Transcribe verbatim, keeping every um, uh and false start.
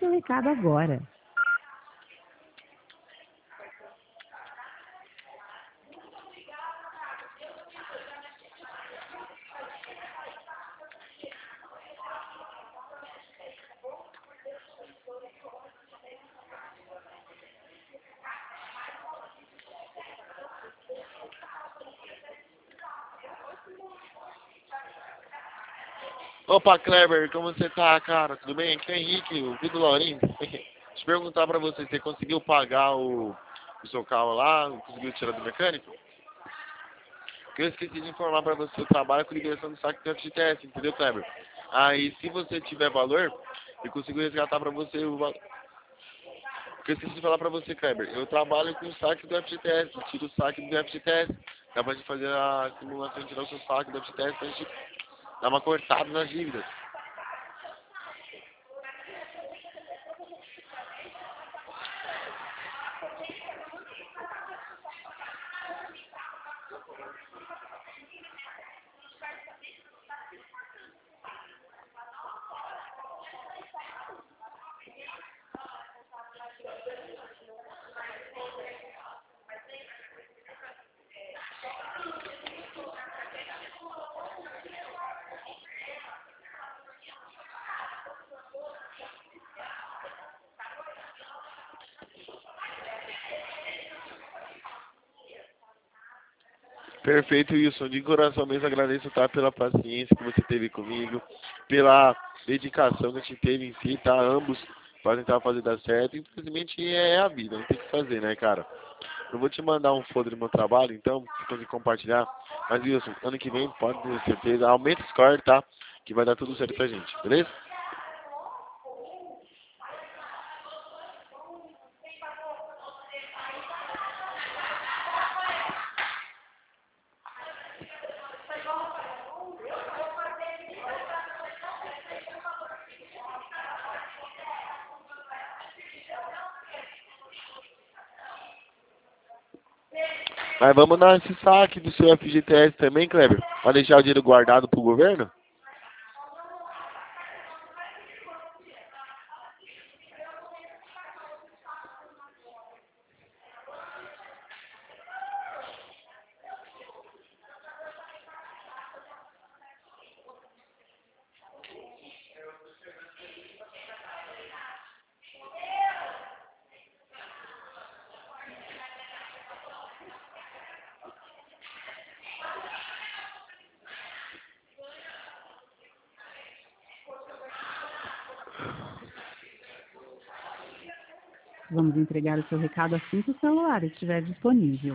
seu recado agora. Opa, Kleber, como você tá, cara? Tudo bem? Aqui é o Henrique, o Vitor Laurinho. Deixa eu perguntar pra você, você conseguiu pagar o, o seu carro lá? Conseguiu tirar do mecânico? Porque eu esqueci de informar pra você, eu trabalho com liberação do saque do F G T S, entendeu, Kleber? Aí, se você tiver valor, eu consigo resgatar pra você o valor. Porque eu esqueci de falar pra você, Kleber, eu trabalho com o saque do F G T S, eu tiro o saque do F G T S. Dá pra gente fazer a simulação de tirar o seu saque do F G T S pra gente dar uma cortada nas dívidas. Perfeito, Wilson. De coração mesmo agradeço, tá, pela paciência que você teve comigo, pela dedicação que a gente teve em si, tá? Ambos para tentar fazer dar certo. Infelizmente é a vida, não tem o que fazer, né, cara? Eu vou te mandar um folder do meu trabalho, então, se conseguir compartilhar. Mas, Wilson, ano que vem, pode ter certeza, aumenta o score, tá? Que vai dar tudo certo pra gente, beleza? Mas vamos dar esse saque do seu F G T S também, Kleber? Pra deixar o dinheiro guardado pro governo? Vamos entregar o seu recado assim que o celular estiver disponível.